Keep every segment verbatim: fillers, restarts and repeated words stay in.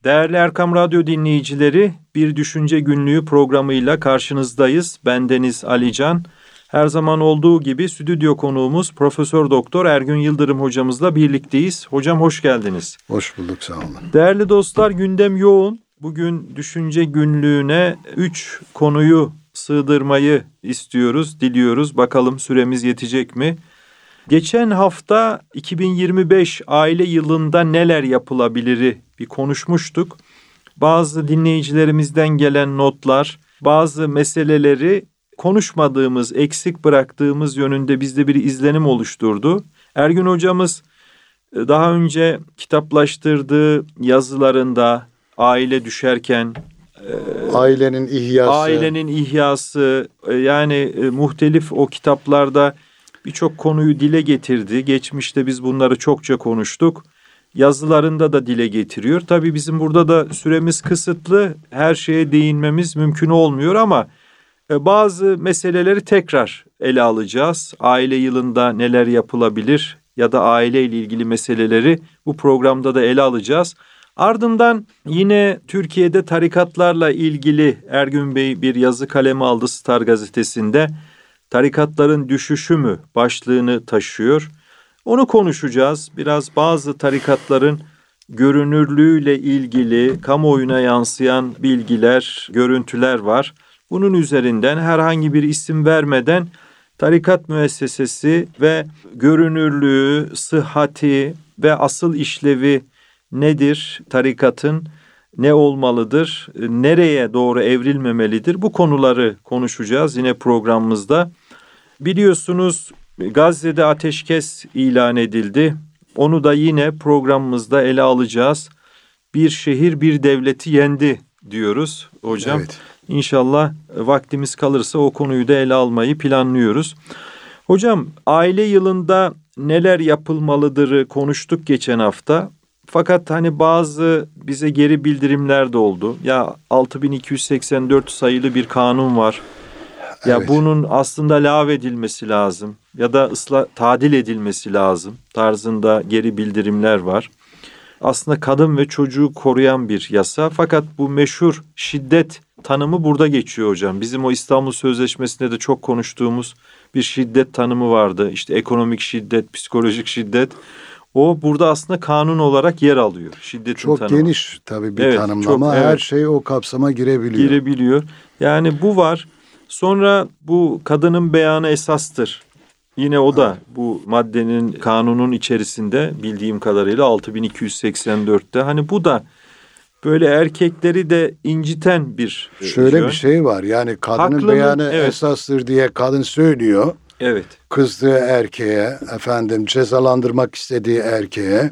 Değerli Erkam Radyo dinleyicileri, Bir Düşünce Günlüğü programıyla karşınızdayız. Bendeniz Ali Can. Her zaman olduğu gibi stüdyo konuğumuz Profesör Doktor Ergün Yıldırım hocamızla birlikteyiz. Hocam hoş geldiniz. Hoş bulduk, sağ olun. Değerli dostlar, gündem yoğun. Bugün Düşünce Günlüğü'ne üç konuyu sığdırmayı istiyoruz, diliyoruz. Bakalım süremiz yetecek mi? Geçen hafta iki bin yirmi beş aile yılında neler yapılabiliri bir konuşmuştuk. Bazı dinleyicilerimizden gelen notlar, bazı meseleleri konuşmadığımız, eksik bıraktığımız yönünde bizde bir izlenim oluşturdu. Ergün hocamız daha önce kitaplaştırdığı yazılarında aile düşerken, ailenin ihyası, ailenin ihyası yani muhtelif o kitaplarda birçok konuyu dile getirdi. Geçmişte biz bunları çokça konuştuk. Yazılarında da dile getiriyor. Tabii bizim burada da süremiz kısıtlı. Her şeye değinmemiz mümkün olmuyor ama bazı meseleleri tekrar ele alacağız. Aile yılında neler yapılabilir ya da aile ile ilgili meseleleri bu programda da ele alacağız. Ardından yine Türkiye'de tarikatlarla ilgili Ergün Bey bir yazı kalemi aldı Star gazetesinde. Tarikatların düşüşü mü başlığını taşıyor. Onu konuşacağız. Biraz bazı tarikatların görünürlüğüyle ilgili kamuoyuna yansıyan bilgiler, görüntüler var. Bunun üzerinden herhangi bir isim vermeden tarikat müessesesi ve görünürlüğü, sıhhati ve asıl işlevi nedir? Tarikatın ne olmalıdır? Nereye doğru evrilmemelidir? Bu konuları konuşacağız yine programımızda. Biliyorsunuz Gazze'de ateşkes ilan edildi. Onu da yine programımızda ele alacağız. Bir şehir bir devleti yendi diyoruz hocam. Evet. İnşallah vaktimiz kalırsa o konuyu da ele almayı planlıyoruz. Hocam aile yılında neler yapılmalıdırı konuştuk geçen hafta. Fakat hani bazı bize geri bildirimler de oldu. Ya altı bin iki yüz seksen dört sayılı bir kanun var. Ya evet, bunun aslında lağvedilmesi lazım ya da ıslah, tadil edilmesi lazım tarzında geri bildirimler var. Aslında kadın ve çocuğu koruyan bir yasa. Fakat bu meşhur şiddet tanımı burada geçiyor hocam. Bizim o İstanbul Sözleşmesi'nde de çok konuştuğumuz bir şiddet tanımı vardı. İşte ekonomik şiddet, psikolojik şiddet. O burada aslında kanun olarak yer alıyor. Şiddetin çok tanımı. Geniş tabii bir evet, tanımlama. Çok, evet. Her şey o kapsama girebiliyor. Girebiliyor. Yani bu var. Sonra bu kadının beyanı esastır. Yine o da bu maddenin kanunun içerisinde bildiğim kadarıyla altı bin iki yüz seksen dörtte. Hani bu da böyle erkekleri de inciten bir Şöyle yön. bir şey var. Yani kadının Haklının, beyanı evet, esastır diye kadın söylüyor. Evet. Kızdığı erkeğe, efendim cezalandırmak istediği erkeğe,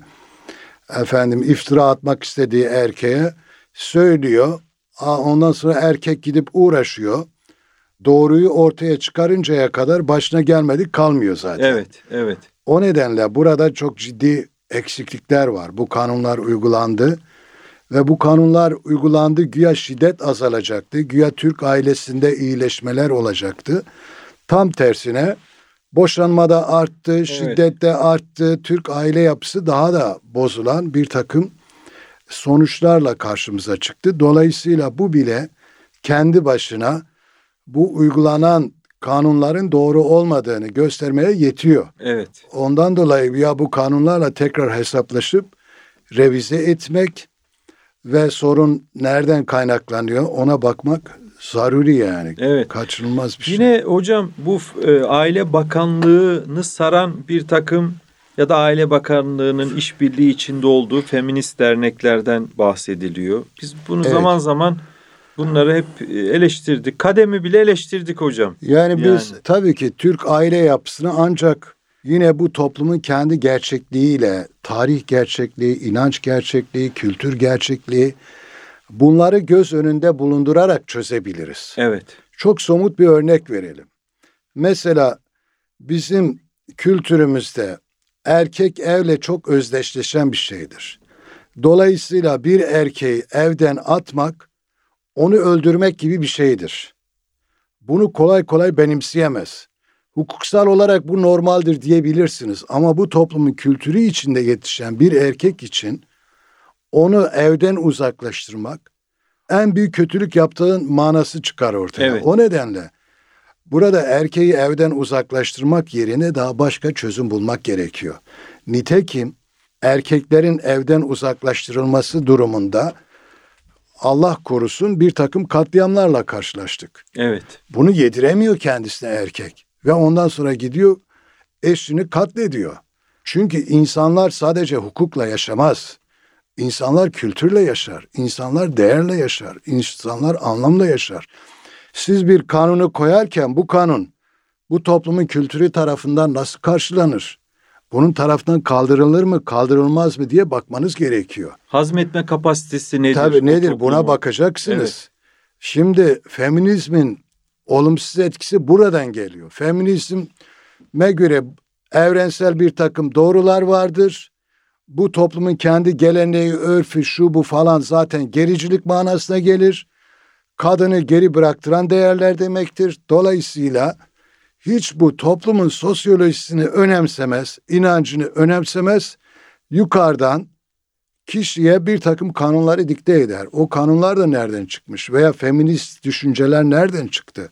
efendim iftira atmak istediği erkeğe söylüyor. Ondan sonra erkek gidip uğraşıyor. Doğruyu ortaya çıkarıncaya kadar başına gelmedik kalmıyor zaten. Evet, evet. O nedenle burada çok ciddi eksiklikler var. Bu kanunlar uygulandı ve bu kanunlar uygulandı. Güya şiddet azalacaktı. Güya Türk ailesinde iyileşmeler olacaktı. Tam tersine boşanmada arttı, evet, şiddette arttı. Türk aile yapısı daha da bozulan bir takım sonuçlarla karşımıza çıktı. Dolayısıyla bu bile kendi başına bu uygulanan kanunların doğru olmadığını göstermeye yetiyor. Evet. Ondan dolayı ya bu kanunlarla tekrar hesaplaşıp revize etmek ve sorun nereden kaynaklanıyor ona bakmak zaruri yani. Evet. Kaçınılmaz bir şey. Yine hocam bu e, Aile Bakanlığı'nı saran bir takım ya da Aile Bakanlığı'nın işbirliği içinde olduğu feminist derneklerden bahsediliyor. Biz bunu evet, zaman zaman bunları hep eleştirdik. Kademi bile eleştirdik hocam. Yani, yani biz tabii ki Türk aile yapısını ancak yine bu toplumun kendi gerçekliğiyle, tarih gerçekliği, inanç gerçekliği, kültür gerçekliği bunları göz önünde bulundurarak çözebiliriz. Evet. Çok somut bir örnek verelim. Mesela bizim kültürümüzde erkek evle çok özdeşleşen bir şeydir. Dolayısıyla bir erkeği evden atmak onu öldürmek gibi bir şeydir. Bunu kolay kolay benimseyemez. Hukuksal olarak bu normaldir diyebilirsiniz ama bu toplumun kültürü içinde yetişen bir erkek için onu evden uzaklaştırmak en büyük kötülük yaptığın manası çıkar ortaya. Evet. O nedenle burada erkeği evden uzaklaştırmak yerine daha başka çözüm bulmak gerekiyor. Nitekim erkeklerin evden uzaklaştırılması durumunda Allah korusun bir takım katliamlarla karşılaştık. Evet. Bunu yediremiyor kendisine erkek ve ondan sonra gidiyor eşini katlediyor. Çünkü insanlar sadece hukukla yaşamaz. İnsanlar kültürle yaşar, insanlar değerle yaşar, insanlar anlamla yaşar. Siz bir kanunu koyarken bu kanun bu toplumun kültürü tarafından nasıl karşılanır? Bunun tarafından kaldırılır mı, kaldırılmaz mı diye bakmanız gerekiyor. Hazmetme kapasitesi nedir? Tabii nedir? Toplumun? Buna bakacaksınız. Evet. Şimdi feminizmin olumsuz etkisi buradan geliyor. Feminizme göre evrensel bir takım doğrular vardır. Bu toplumun kendi geleneği, örfü, şu bu falan zaten gericilik manasına gelir. Kadını geri bıraktıran değerler demektir. Dolayısıyla hiç bu toplumun sosyolojisini önemsemez, inancını önemsemez. Yukarıdan kişiye bir takım kanunları dikte eder. O kanunlar da nereden çıkmış veya feminist düşünceler nereden çıktı?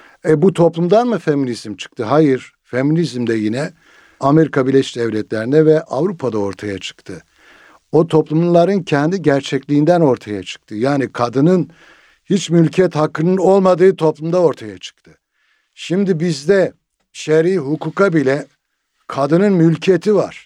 E bu toplumdan mı feminizm çıktı? Hayır, feminizm de yine Amerika Birleşik Devletleri'nde ve Avrupa'da ortaya çıktı. O toplumların kendi gerçekliğinden ortaya çıktı. Yani kadının hiç mülkiyet hakkının olmadığı toplumda ortaya çıktı. Şimdi bizde şer'i hukuka bile kadının mülkiyeti var.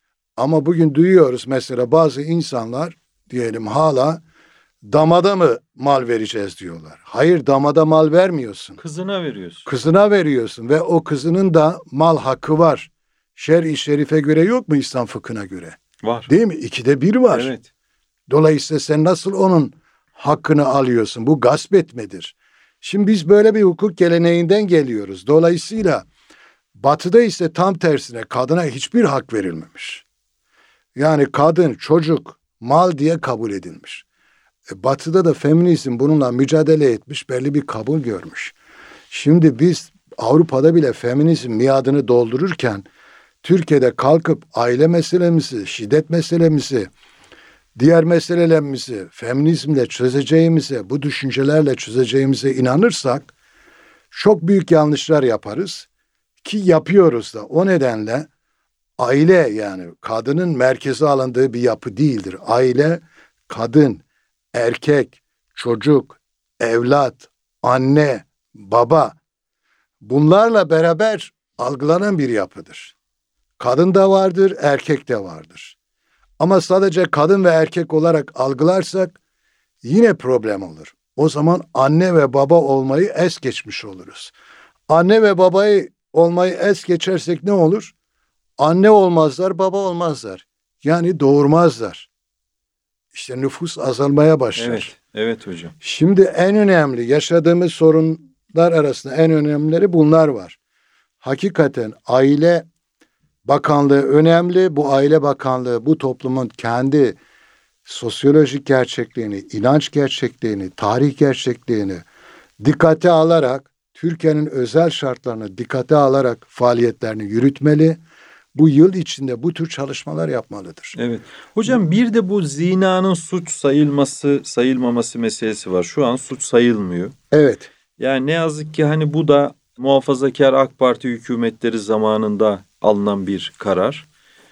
Ama bugün duyuyoruz mesela bazı insanlar diyelim hala damada mı mal vereceğiz diyorlar. Hayır, damada mal vermiyorsun. Kızına veriyorsun. Kızına veriyorsun ve o kızının da mal hakkı var. Şer-i şerife göre yok mu, İslam fıkhına göre? Var. Değil mi? İkide bir var. Evet. Dolayısıyla sen nasıl onun hakkını alıyorsun? Bu gasp etmedir. Şimdi biz böyle bir hukuk geleneğinden geliyoruz. Dolayısıyla Batı'da ise tam tersine kadına hiçbir hak verilmemiş. Yani kadın, çocuk, mal diye kabul edilmiş. E, Batı'da da feminizm bununla mücadele etmiş, belli bir kabul görmüş. Şimdi biz Avrupa'da bile feminizm miadını doldururken Türkiye'de kalkıp aile meselemizi, şiddet meselemizi, diğer meselelerimizi feminizmle çözeceğimize, bu düşüncelerle çözeceğimize inanırsak çok büyük yanlışlar yaparız ki yapıyoruz da. O nedenle aile, yani kadının merkeze alındığı bir yapı değildir. Aile, kadın, erkek, çocuk, evlat, anne, baba, bunlarla beraber algılanan bir yapıdır. Kadın da vardır, erkek de vardır. Ama sadece kadın ve erkek olarak algılarsak yine problem olur. O zaman anne ve baba olmayı es geçmiş oluruz. Anne ve babayı olmayı es geçersek ne olur? Anne olmazlar, baba olmazlar. Yani doğurmazlar. İşte nüfus azalmaya başlar. Evet, evet hocam. Şimdi en önemli yaşadığımız sorunlar arasında en önemlileri bunlar var. Hakikaten aile bakanlığı önemli. Bu aile bakanlığı bu toplumun kendi sosyolojik gerçekliğini, inanç gerçekliğini, tarih gerçekliğini dikkate alarak, Türkiye'nin özel şartlarını dikkate alarak faaliyetlerini yürütmeli. Bu yıl içinde bu tür çalışmalar yapmalıdır. Evet. Hocam bir de bu zinanın suç sayılması, sayılmaması meselesi var. Şu an suç sayılmıyor. Evet. Yani ne yazık ki hani bu da muhafazakar AK Parti hükümetleri zamanında alınan bir karar.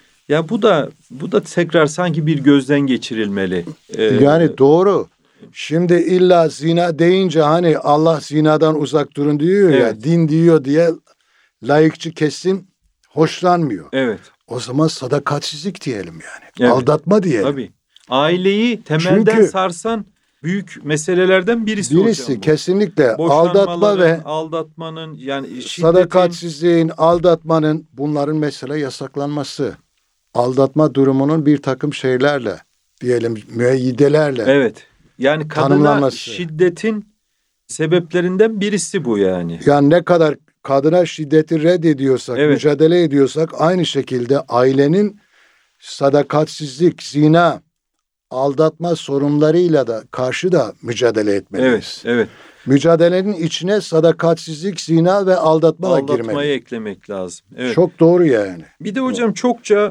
Ya bu da bu da tekrar sanki bir gözden geçirilmeli. Ee, yani doğru. Şimdi illa zina deyince hani Allah zinadan uzak durun diyor ya, evet. din diyor diye laikçi kesim hoşlanmıyor. Evet. O zaman sadakatsizlik diyelim yani. Evet. Aldatma diyelim. Tabii. Aileyi temelden Çünkü, sarsan büyük meselelerden birisi, birisi hocam bu. Kesinlikle aldatma ve aldatmanın yani şiddetin, sadakatsizliğin, aldatmanın, bunların mesela yasaklanması. Aldatma durumunun bir takım şeylerle diyelim müeyyidelerle. Evet. Yani kadına şiddetin sebeplerinden birisi bu yani. Yani ne kadar kadına şiddeti reddediyorsak, evet. mücadele ediyorsak aynı şekilde ailenin sadakatsizlik, zina, aldatma sorunlarıyla da karşı da mücadele etmeliyiz. Evet, evet. Mücadelenin içine sadakatsizlik, zina ve aldatma da girmeli. Aldatmayı eklemek lazım. Evet. Çok doğru yani. Bir de hocam çokça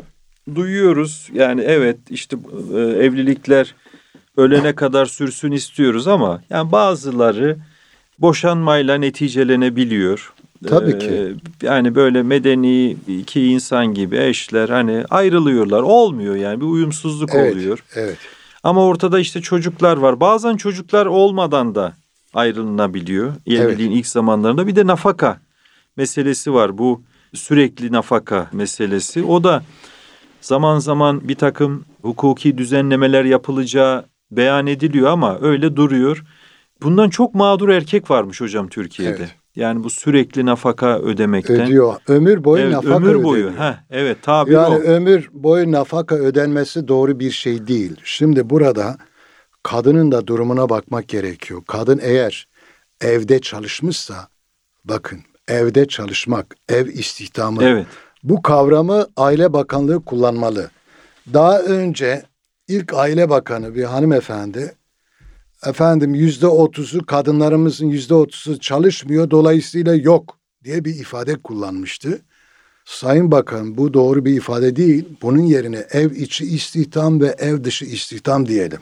duyuyoruz. Yani evet işte e, evlilikler ölene kadar sürsün istiyoruz ama yani bazıları boşanmayla neticelenebiliyor. Tabii ki. Ee, yani böyle medeni iki insan gibi eşler hani ayrılıyorlar. Olmuyor yani bir uyumsuzluk Evet, oluyor. evet. Ama ortada işte çocuklar var. Bazen çocuklar olmadan da ayrılınabiliyor. Evliliğin Evet. ilk zamanlarında bir de nafaka meselesi var. Bu sürekli nafaka meselesi. O da zaman zaman bir takım hukuki düzenlemeler yapılacağı beyan ediliyor ama öyle duruyor. Bundan çok mağdur erkek varmış hocam Türkiye'de. Evet. Yani bu sürekli nafaka ödemekten. Ödüyor. Ömür boyu Evet, nafaka ömür boyu. ödeniyor. Heh, evet tabir Yani o. ömür boyu nafaka ödenmesi doğru bir şey değil. Şimdi burada kadının da durumuna bakmak gerekiyor. Kadın eğer evde çalışmışsa, bakın evde çalışmak, ev istihdamı, Evet. bu kavramı Aile Bakanlığı kullanmalı. Daha önce ilk Aile Bakanı bir hanımefendi, efendim yüzde otuzu kadınlarımızın yüzde otuzu çalışmıyor dolayısıyla yok diye bir ifade kullanmıştı. Sayın Bakan bu doğru bir ifade değil. Bunun yerine ev içi istihdam ve ev dışı istihdam diyelim.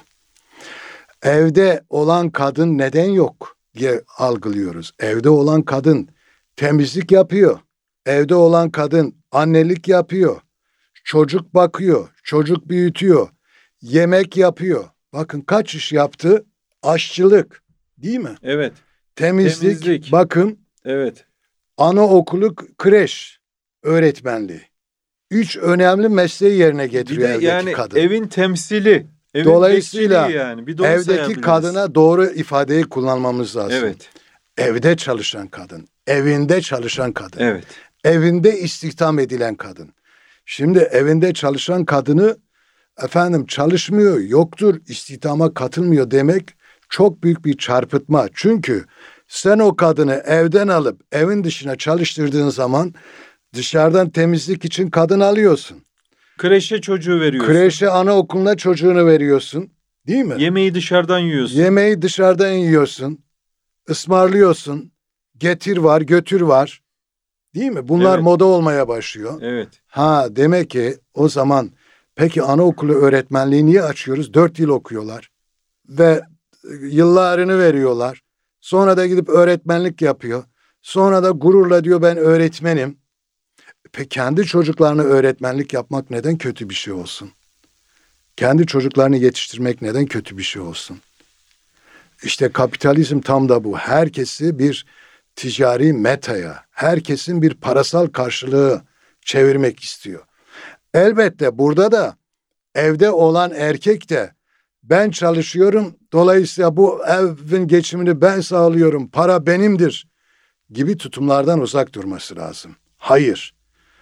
Evde olan kadın neden yok diye algılıyoruz. Evde olan kadın temizlik yapıyor. Evde olan kadın annelik yapıyor. Çocuk bakıyor, çocuk büyütüyor, yemek yapıyor. Bakın kaç iş yaptı? Aşçılık, değil mi? Evet. Temizlik, Temizlik. bakım, Evet. anaokulu, kreş, öğretmenliği. Üç önemli mesleği yerine Bir getiriyor de evdeki yani kadın. evin temsili. Evin Dolayısıyla bekçiliği yani. Bir de onu evdeki sayabiliriz. kadına doğru ifadeyi kullanmamız lazım. Evet. Evde çalışan kadın, evinde çalışan kadın, Evet. evinde istihdam edilen kadın. Şimdi evinde çalışan kadını efendim çalışmıyor, yoktur, istihdama katılmıyor demek çok büyük bir çarpıtma. Çünkü sen o kadını evden alıp evin dışına çalıştırdığın zaman dışarıdan temizlik için kadın alıyorsun. Kreşe çocuğu veriyorsun. Kreşe, anaokuluna çocuğunu veriyorsun. Değil mi? Yemeği dışarıdan yiyorsun. Yemeği dışarıdan yiyorsun. Ismarlıyorsun. Getir var, götür var. Değil mi? Bunlar Evet. moda olmaya başlıyor. Evet. Ha demek ki o zaman peki anaokulu öğretmenliği niye açıyoruz? Dört yıl okuyorlar. Ve yıllarını veriyorlar. Sonra da gidip öğretmenlik yapıyor. Sonra da gururla diyor ben öğretmenim. Peki kendi çocuklarına öğretmenlik yapmak neden kötü bir şey olsun? Kendi çocuklarını yetiştirmek neden kötü bir şey olsun? İşte kapitalizm tam da bu. Herkesi bir ticari metaya, herkesin bir parasal karşılığı çevirmek istiyor. Elbette burada da evde olan erkek de ben çalışıyorum, dolayısıyla bu evin geçimini ben sağlıyorum, para benimdir gibi tutumlardan uzak durması lazım. Hayır,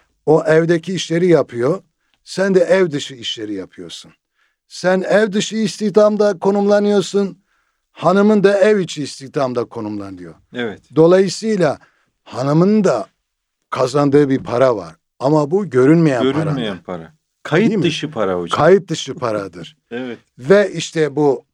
o evdeki işleri yapıyor, sen de ev dışı işleri yapıyorsun. Sen ev dışı istihdamda konumlanıyorsun, hanımın da ev içi istihdamda konumlanıyor. Evet. Dolayısıyla hanımın da kazandığı bir para var. Ama bu görünmeyen, Görünmeyen para. para. Kayıt dışı para hocam. Kayıt dışı paradır. Evet. Ve işte bu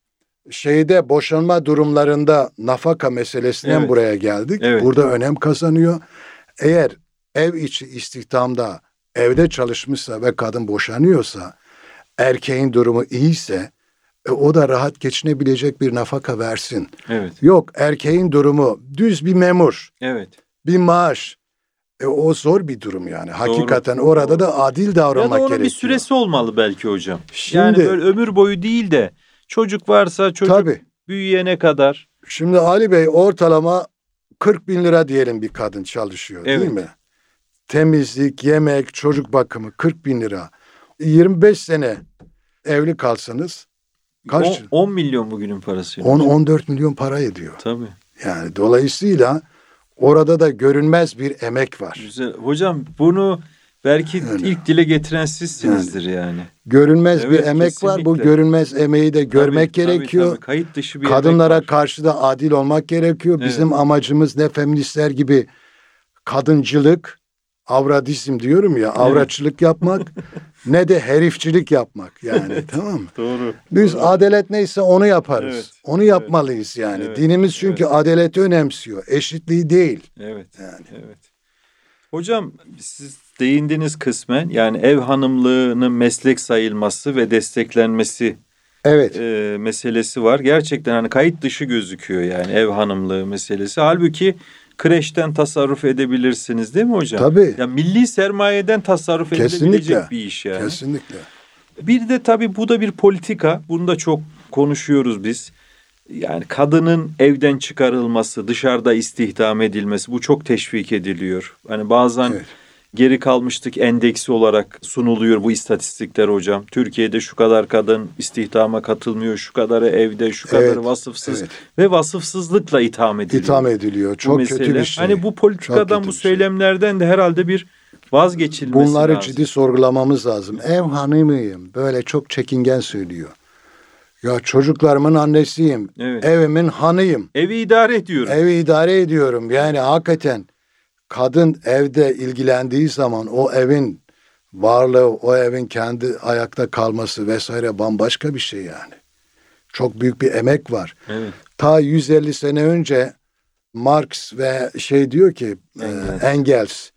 şeyde boşanma durumlarında nafaka meselesinden Evet. buraya geldik. Evet. Burada önem kazanıyor. Eğer ev içi istihdamda evde çalışmışsa ve kadın boşanıyorsa, erkeğin durumu iyiyse e, o da rahat geçinebilecek bir nafaka versin. Evet. Yok, erkeğin durumu düz bir memur, Evet. bir maaş. E, o zor bir durum yani. Hakikaten Doğru. orada Doğru. da adil davranmak Ya da onun gerekiyor. bir süresi olmalı belki hocam. Şimdi, yani böyle ömür boyu değil de çocuk varsa çocuk tabii. büyüyene kadar. Şimdi Ali Bey ortalama kırk bin lira diyelim bir kadın çalışıyor, Evet. değil mi? Temizlik, yemek, çocuk bakımı kırk bin lira. yirmi beş sene evli kalsanız kaç? on milyon bugünün parası. on on dört milyon para ediyor. Tabii. Yani dolayısıyla orada da görünmez bir emek var. Güzel. Hocam bunu belki Öyle. ilk dile getiren sizsinizdir yani. yani. Görünmez Evet, bir emek kesinlikle. var. Bu görünmez emeği de görmek Tabii, gerekiyor. Tabii, tabii. Kayıt dışı bir Kadınlara emek var. karşı da adil olmak gerekiyor. Evet. Bizim amacımız ne feministler gibi kadıncılık, avradizm diyorum ya, avratçılık yapmak ne de herifçilik yapmak yani, tamam mı? Doğru. Biz doğru. adalet neyse onu yaparız. Evet. Onu yapmalıyız yani. Evet. Dinimiz çünkü Evet. adaleti önemsiyor. Eşitliği değil. Evet. Yani. Evet. Hocam siz değindiniz kısmen, yani ev hanımlığının meslek sayılması ve desteklenmesi Evet. e, meselesi var. Gerçekten hani kayıt dışı gözüküyor yani ev hanımlığı meselesi. Halbuki kreşten tasarruf edebilirsiniz değil mi hocam? Tabii. Ya milli sermayeden tasarruf Kesinlikle. edilebilecek bir iş yani. Kesinlikle. Bir de tabii bu da bir politika. Bunu da çok konuşuyoruz biz. Yani kadının evden çıkarılması, dışarıda istihdam edilmesi, bu çok teşvik ediliyor. Hani bazen Evet. geri kalmıştık endeksi olarak sunuluyor bu istatistikler hocam. Türkiye'de şu kadar kadın istihdama katılmıyor, şu kadarı evde, şu kadarı Evet, vasıfsız evet. ve vasıfsızlıkla itham ediliyor. İtham ediliyor. Çok kötü bir şey. Hani bu politikadan, bu söylemlerden de herhalde bir vazgeçilmesi Bunları lazım. ciddi sorgulamamız lazım. Ev hanımıyım. Böyle çok çekingen söylüyor. Ya çocuklarımın annesiyim. Evet. Evimin hanıyım. Evi idare ediyorum. Evi idare ediyorum. Yani hakikaten kadın evde ilgilendiği zaman o evin varlığı, o evin kendi ayakta kalması vesaire bambaşka bir şey yani. Çok büyük bir emek var. Evet. Ta yüz elli sene önce Marx ve şey diyor ki Engels. e, Engels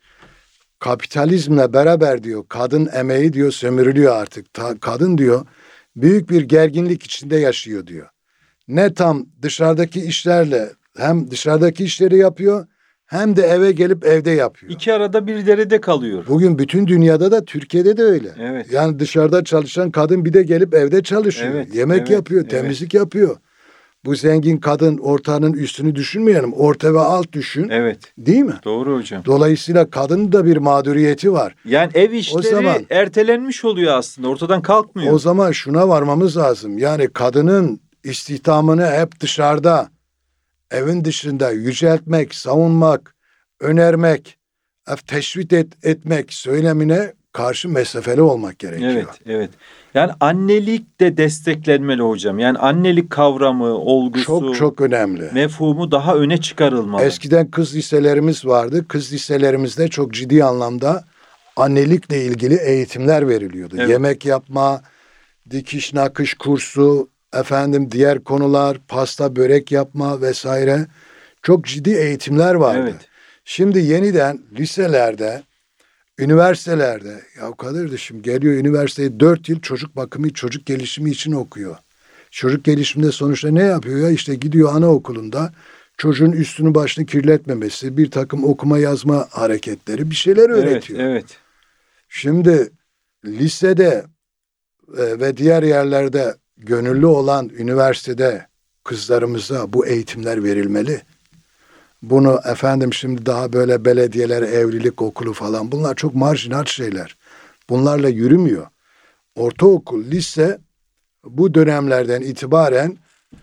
kapitalizmle beraber diyor kadın emeği diyor sömürülüyor artık. Ta, kadın diyor büyük bir gerginlik içinde yaşıyor diyor. Ne tam dışarıdaki işlerle hem dışarıdaki işleri yapıyor hem de eve gelip evde yapıyor. İki arada bir derede kalıyor. Bugün bütün dünyada da Türkiye'de de öyle. Evet. Yani dışarıda çalışan kadın bir de gelip evde çalışıyor. Evet, Yemek evet, yapıyor, evet. temizlik yapıyor. Bu zengin kadın ortanın üstünü düşünmeyelim. Orta ve alt düşün. Evet. Değil mi? Doğru hocam. Dolayısıyla kadının da bir mağduriyeti var. Yani ev işleri O zaman- ertelenmiş oluyor aslında. Ortadan kalkmıyor. O zaman şuna varmamız lazım. Yani kadının istihdamını hep dışarıda, evin dışında yüceltmek, savunmak, önermek, teşvik et, etmek söylemine karşı mesafeli olmak gerekiyor. Evet, evet. Yani annelik de desteklenmeli hocam. Yani annelik kavramı, olgusu, Çok çok önemli. mefhumu daha öne çıkarılmalı. Eskiden kız liselerimiz vardı. Kız liselerimizde çok ciddi anlamda annelikle ilgili eğitimler veriliyordu. Evet. Yemek yapma, dikiş nakış kursu, efendim diğer konular, pasta börek yapma vesaire. Çok ciddi eğitimler vardı. Evet. Şimdi yeniden liselerde, üniversitelerde, ya kardeşim geliyor üniversiteye dört yıl çocuk bakımı, çocuk gelişimi için okuyor. Çocuk gelişiminde sonuçta ne yapıyor ya? İşte gidiyor anaokulunda çocuğun üstünü başını kirletmemesi, bir takım okuma yazma hareketleri, bir şeyler öğretiyor. Evet, evet. Şimdi lisede e, ve diğer yerlerde gönüllü olan üniversitede kızlarımıza bu eğitimler verilmeli. Bunu efendim şimdi daha böyle belediyeler, evlilik okulu falan bunlar çok marjinal şeyler. Bunlarla yürümüyor. Ortaokul, lise bu dönemlerden itibaren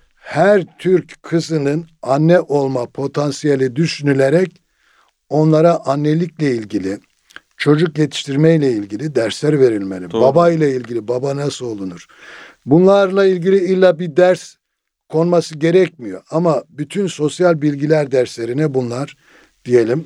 her Türk kızının anne olma potansiyeli düşünülerek onlara annelikle ilgili, çocuk yetiştirmeyle ilgili dersler verilmeli. Doğru. Baba ile ilgili, baba nasıl olunur? Bunlarla ilgili illa bir ders konması gerekmiyor. Ama bütün sosyal bilgiler derslerine bunlar diyelim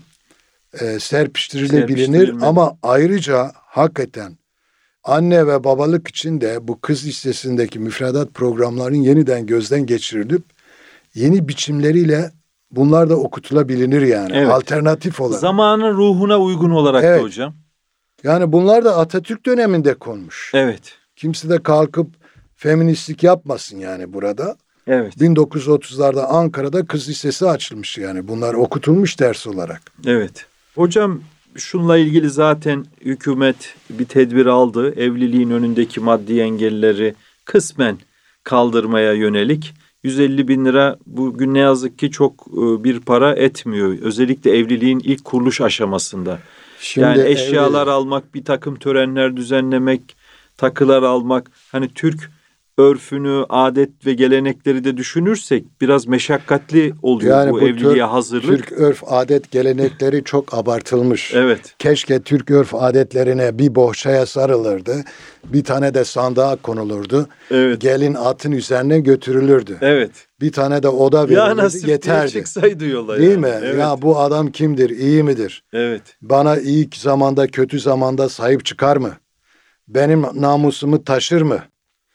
e, serpiştirilebilir. Serpiştirilmeli. Ama ayrıca hakikaten anne ve babalık için de bu kız listesindeki müfredat programlarının yeniden gözden geçirilip yeni biçimleriyle bunlar da okutulabilir yani. Evet. Alternatif olarak. Zamanın ruhuna uygun olarak Evet. da hocam. Yani bunlar da Atatürk döneminde konmuş. Evet. Kimse de kalkıp feministlik yapmasın yani burada. Evet. bin dokuz yüz otuzlarda Ankara'da kız lisesi açılmış yani. Bunlar okutulmuş ders olarak. Evet. Hocam şunla ilgili zaten hükümet bir tedbir aldı. Evliliğin önündeki maddi engelleri kısmen kaldırmaya yönelik. yüz elli bin lira bugün ne yazık ki çok bir para etmiyor. Özellikle evliliğin ilk kuruluş aşamasında. Şimdi yani eşyalar evli- almak, bir takım törenler düzenlemek, takılar almak. Hani Türk örfünü, adet ve gelenekleri de düşünürsek biraz meşakkatli oluyor Yani bu, bu evliliğe Türk- hazırlık. Türk örf adet gelenekleri çok abartılmış. Evet. Keşke Türk örf adetlerine bir bohçaya sarılırdı. Bir tane de sandığa konulurdu. Evet. Gelin atın üzerine götürülürdü. Evet. Bir tane de oda Ya verilirdi nasip diye yeterdi. çıksaydı yola. Değil yani. mi? Evet. Ya bu adam kimdir? İyi midir? Evet. Bana iyi zamanda kötü zamanda sahip çıkar mı? Benim namusumu taşır mı?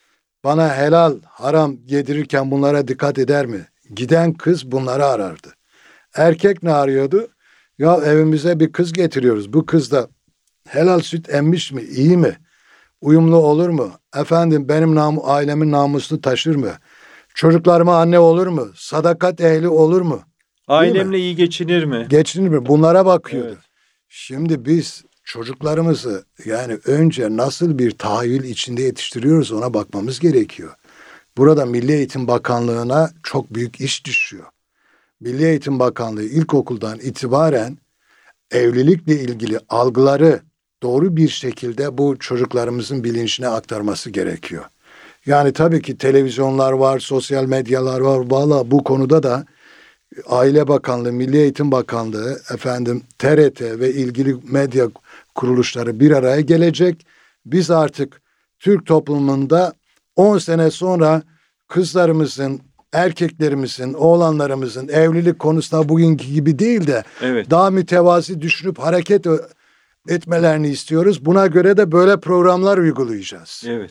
Bana helal haram yedirirken bunlara dikkat eder mi? Giden kız bunları arardı. Erkek ne arıyordu? Ya evimize bir kız getiriyoruz. Bu kız da helal süt emmiş mi? İyi mi? Uyumlu olur mu? Efendim benim nam ailemin namusunu taşır mı? Çocuklarıma anne olur mu? Sadakat ehli olur mu? Ailemle iyi geçinir mi? Geçinir mi? Bunlara bakıyordu. Evet. Şimdi biz çocuklarımızı yani önce nasıl bir tahayyül içinde yetiştiriyoruz ona bakmamız gerekiyor. Burada Milli Eğitim Bakanlığı'na çok büyük iş düşüyor. Milli Eğitim Bakanlığı ilkokuldan itibaren evlilikle ilgili algıları doğru bir şekilde bu çocuklarımızın bilincine aktarması gerekiyor. Yani tabii ki televizyonlar var, sosyal medyalar var. Valla bu konuda da Aile Bakanlığı, Milli Eğitim Bakanlığı, efendim T R T ve ilgili medya kuruluşları bir araya gelecek. Biz artık Türk toplumunda on sene sonra kızlarımızın, erkeklerimizin, oğlanlarımızın evlilik konusunda bugünkü gibi değil de evet. daha mütevazi düşünüp hareket etmelerini istiyoruz. Buna göre de böyle programlar uygulayacağız. Evet.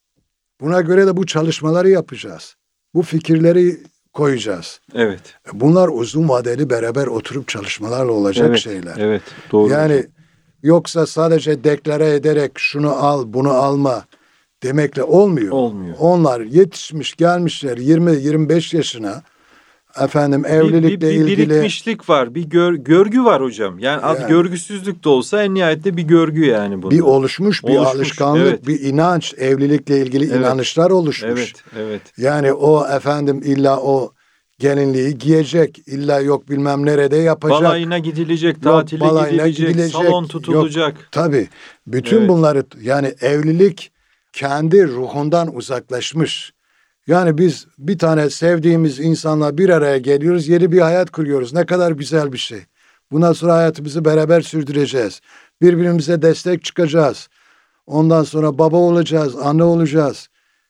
Buna göre de bu çalışmaları yapacağız. Bu fikirleri koyacağız. Evet. Bunlar uzun vadeli beraber oturup çalışmalarla olacak evet, şeyler. Evet, doğru. Yani yoksa sadece deklare ederek şunu al, bunu alma demekle olmuyor. Olmuyor. Onlar yetişmiş, gelmişler yirmi yirmi beş yaşına. Efendim evlilikle bir, bir, bir ilgili birikmişlik var, bir gör, görgü var hocam. Yani, yani görgüsüzlük de olsa en nihayette bir görgü yani bu. Bir oluşmuş, bir oluşmuş, alışkanlık, evet. Bir inanç, evlilikle ilgili evet. inanışlar oluşmuş. Evet, evet. Yani o efendim illa o gelinliği giyecek, illa yok bilmem nerede yapacak. Balayına gidilecek, tatile yok, gidilecek, gidilecek, salon tutulacak. Yok, tabii. Bütün evet. bunları yani evlilik kendi ruhundan uzaklaşmış. Yani biz bir tane sevdiğimiz insanla bir araya geliyoruz, yeni bir hayat kuruyoruz. Ne kadar güzel bir şey. Bundan sonra hayatımızı beraber sürdüreceğiz. Birbirimize destek çıkacağız. Ondan sonra baba olacağız, anne olacağız.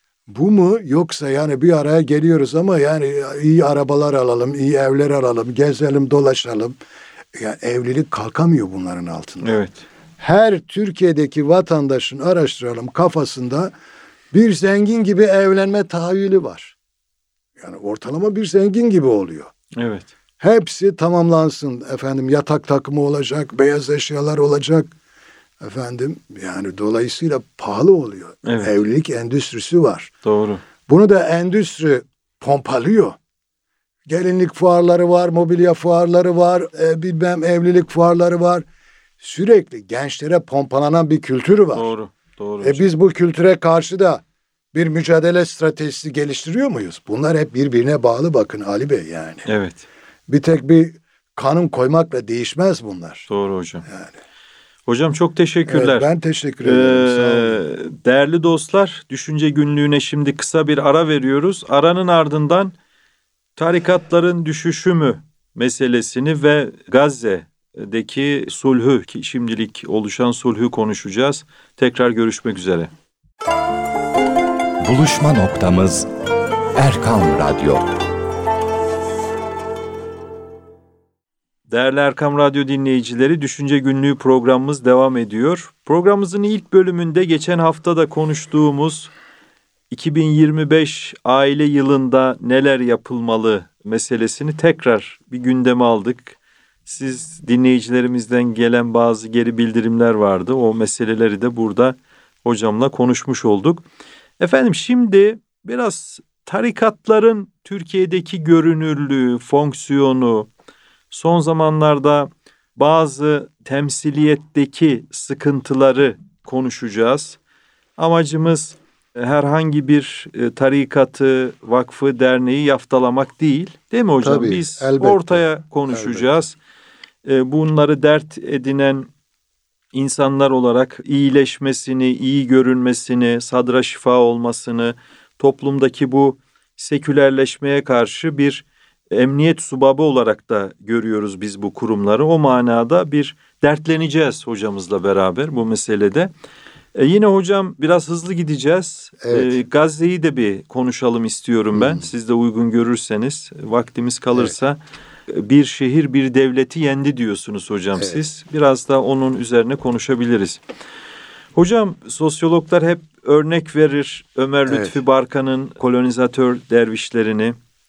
Bu mu? Yoksa yani bir araya geliyoruz ama yani iyi arabalar alalım, iyi evler alalım, gezelim, dolaşalım. Yani evlilik kalkamıyor bunların altında. Evet. Her Türkiye'deki vatandaşın araştıralım kafasında bir zengin gibi evlenme tahayyülü var. Yani ortalama bir zengin gibi oluyor. Evet. Hepsi tamamlansın. Efendim yatak takımı olacak, beyaz eşyalar olacak. Efendim yani dolayısıyla pahalı oluyor. Evet. Evlilik endüstrisi var. Doğru. Bunu da endüstri pompalıyor. Gelinlik fuarları var, mobilya fuarları var, e, bilmem evlilik fuarları var. Sürekli gençlere pompalanan bir kültür var. Doğru. Doğru. E biz bu kültüre karşı da bir mücadele stratejisi geliştiriyor muyuz? Bunlar hep birbirine bağlı bakın Ali Bey yani. Evet. Bir tek bir kanun koymakla değişmez bunlar. Doğru hocam. Yani. Hocam çok teşekkürler. Evet, ben teşekkür ederim. Ee, Sağ olun. Değerli dostlar, Düşünce Günlüğü'ne şimdi kısa bir ara veriyoruz. Aranın ardından tarikatların düşüşü mü meselesini ve Gazze'deki sulhü, ki şimdilik oluşan sulhü konuşacağız. Tekrar görüşmek üzere. Buluşma noktamız Erkam Radyo. Değerli Erkam Radyo dinleyicileri, Düşünce Günlüğü programımız devam ediyor. Programımızın ilk bölümünde geçen hafta da konuştuğumuz iki bin yirmi beş aile yılında neler yapılmalı meselesini tekrar bir gündeme aldık. Siz dinleyicilerimizden gelen bazı geri bildirimler vardı. O meseleleri de burada hocamla konuşmuş olduk. Efendim şimdi biraz tarikatların Türkiye'deki görünürlüğü, fonksiyonu, son zamanlarda bazı temsiliyetteki sıkıntıları konuşacağız. Amacımız herhangi bir tarikatı, vakfı, derneği yaftalamak değil. Değil mi hocam? Tabii, Biz elbette. ortaya konuşacağız. Elbette. Bunları dert edinen insanlar olarak iyileşmesini, iyi görünmesini, sadra şifa olmasını, toplumdaki bu sekülerleşmeye karşı bir emniyet subabı olarak da görüyoruz biz bu kurumları. O manada bir dertleneceğiz hocamızla beraber bu meselede. E yine hocam biraz hızlı gideceğiz. Evet. E, Gazze'yi de bir konuşalım istiyorum ben. Hmm. Siz de uygun görürseniz, vaktimiz kalırsa. Evet. Bir şehir bir devleti yendi diyorsunuz hocam evet. siz. Biraz da onun üzerine konuşabiliriz. Hocam sosyologlar hep örnek verir Ömer Lütfi evet. Barkan'ın kolonizatör dervişlerini.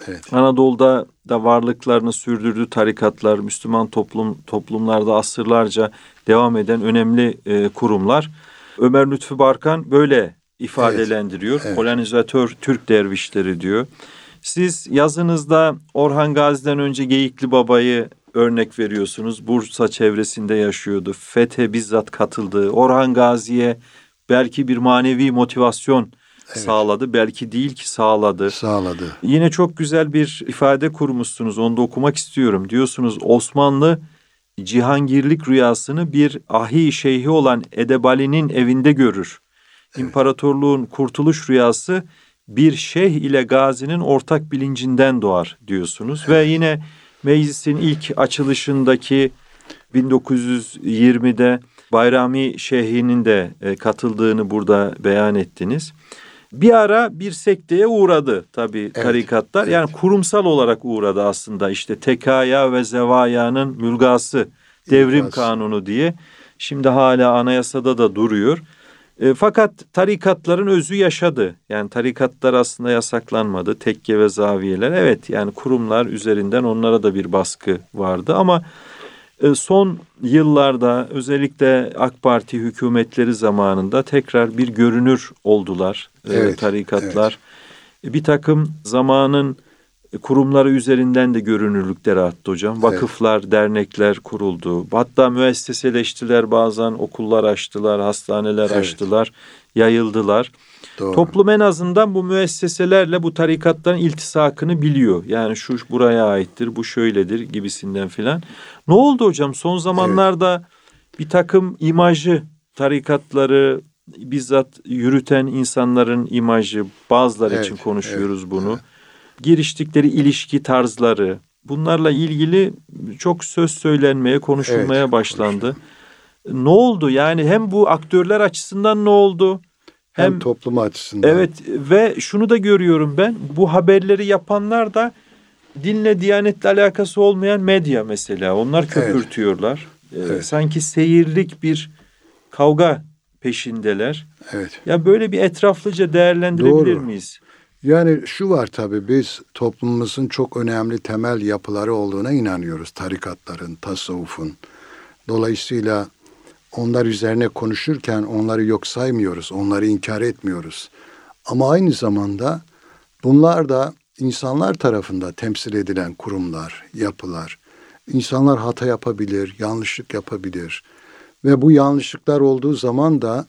Evet. Anadolu'da da varlıklarını sürdürdüğü tarikatlar, Müslüman toplum toplumlarda asırlarca devam eden önemli e, kurumlar. Ömer Lütfü Barkan böyle ifadelendiriyor. Evet, evet. Kolonizatör Türk dervişleri diyor. Siz yazınızda Orhan Gazi'den önce Geyikli Baba'yı örnek veriyorsunuz. Bursa çevresinde yaşıyordu. Fethe bizzat katıldı. Orhan Gazi'ye belki bir manevi motivasyon evet. sağladı. Belki değil ki sağladı. Sağladı. Yine çok güzel bir ifade kurmuşsunuz. Onu da okumak istiyorum. Diyorsunuz Osmanlı cihangirlik rüyasını bir ahi şeyhi olan Edebali'nin evinde görür. Evet. İmparatorluğun kurtuluş rüyası bir şeyh ile gazinin ortak bilincinden doğar diyorsunuz. Evet. Ve yine meclisin ilk açılışındaki bin dokuz yüz yirmide Bayrami Şeyhi'nin de katıldığını burada beyan ettiniz. Bir ara bir sekteye uğradı tabii evet, tarikatlar. Evet. Yani kurumsal olarak uğradı aslında. İşte tekaya ve zevayanın mülgası, devrim İlgaz. Kanunu diye. Şimdi hala anayasada da duruyor. E, fakat tarikatların özü yaşadı. Yani tarikatlar aslında yasaklanmadı. Tekke ve zaviyeler. Evet yani kurumlar üzerinden onlara da bir baskı vardı ama e, son yıllarda özellikle AK Parti hükümetleri zamanında tekrar bir görünür oldular e, evet, tarikatlar. Evet. Bir takım zamanın kurumları üzerinden de görünürlükleri arttı hocam. Vakıflar, evet. dernekler kuruldu. Hatta müesseseleştiler, bazen okullar açtılar, hastaneler evet. açtılar, yayıldılar. Doğru. Toplum en azından bu müesseselerle bu tarikatların iltisakını biliyor. Yani şu buraya aittir, bu şöyledir gibisinden filan. Ne oldu hocam? Son zamanlarda evet. bir takım imajı, tarikatları bizzat yürüten insanların imajı, bazıları evet. için konuşuyoruz evet. bunu. Evet. Giriştikleri ilişki tarzları, bunlarla ilgili çok söz söylenmeye, konuşulmaya evet, başlandı. Konuşalım. Ne oldu? Yani hem bu aktörler açısından ne oldu? Hem, hem toplum açısından. Evet ve şunu da görüyorum ben, bu haberleri yapanlar da dinle, diyanetle alakası olmayan medya mesela. Onlar köpürtüyorlar. Evet. Ee, evet. Sanki seyirlik bir kavga peşindeler. Evet. Ya böyle bir etraflıca değerlendirebilir Doğru. miyiz? Yani şu var tabii, biz toplumumuzun çok önemli temel yapıları olduğuna inanıyoruz. Tarikatların, tasavvufun. Dolayısıyla onlar üzerine konuşurken onları yok saymıyoruz, onları inkar etmiyoruz. Ama aynı zamanda bunlar da insanlar tarafından temsil edilen kurumlar, yapılar. İnsanlar hata yapabilir, yanlışlık yapabilir. Ve bu yanlışlıklar olduğu zaman da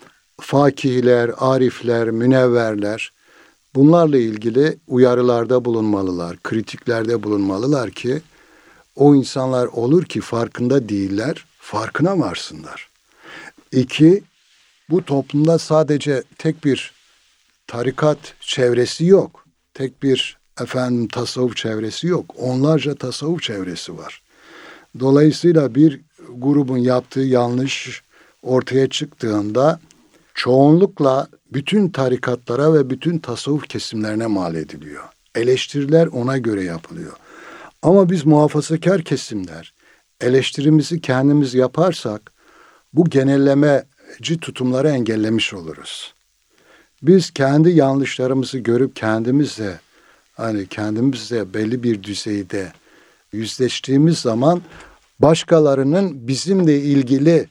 fakihler, arifler, münevverler bunlarla ilgili uyarılarda bulunmalılar, kritiklerde bulunmalılar ki o insanlar olur ki farkında değiller, farkına varsınlar. İki, bu toplumda sadece tek bir tarikat çevresi yok. Tek bir efendim tasavvuf çevresi yok. Onlarca tasavvuf çevresi var. Dolayısıyla bir grubun yaptığı yanlış ortaya çıktığında çoğunlukla bütün tarikatlara ve bütün tasavvuf kesimlerine mal ediliyor. Eleştiriler ona göre yapılıyor. Ama biz muhafazakar kesimler eleştirimizi kendimiz yaparsak bu genellemeci tutumları engellemiş oluruz. Biz kendi yanlışlarımızı görüp kendimizle hani kendimizle belli bir düzeyde yüzleştiğimiz zaman başkalarının bizimle ilgili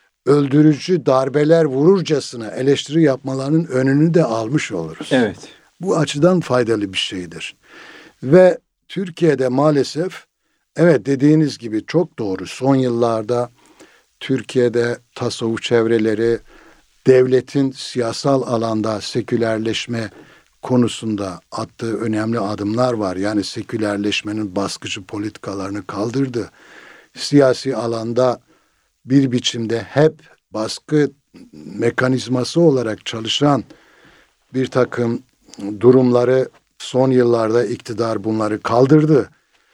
öldürücü darbeler vururcasına eleştiri yapmalarının önünü de almış oluruz. Evet. Bu açıdan faydalı bir şeydir. Ve Türkiye'de maalesef evet dediğiniz gibi çok doğru. Son yıllarda Türkiye'de tasavvuf çevreleri devletin siyasal alanda sekülerleşme konusunda attığı önemli adımlar var. Yani sekülerleşmenin baskıcı politikalarını kaldırdı. Siyasi alanda bir biçimde hep baskı mekanizması olarak çalışan bir takım durumları son yıllarda iktidar bunları kaldırdı.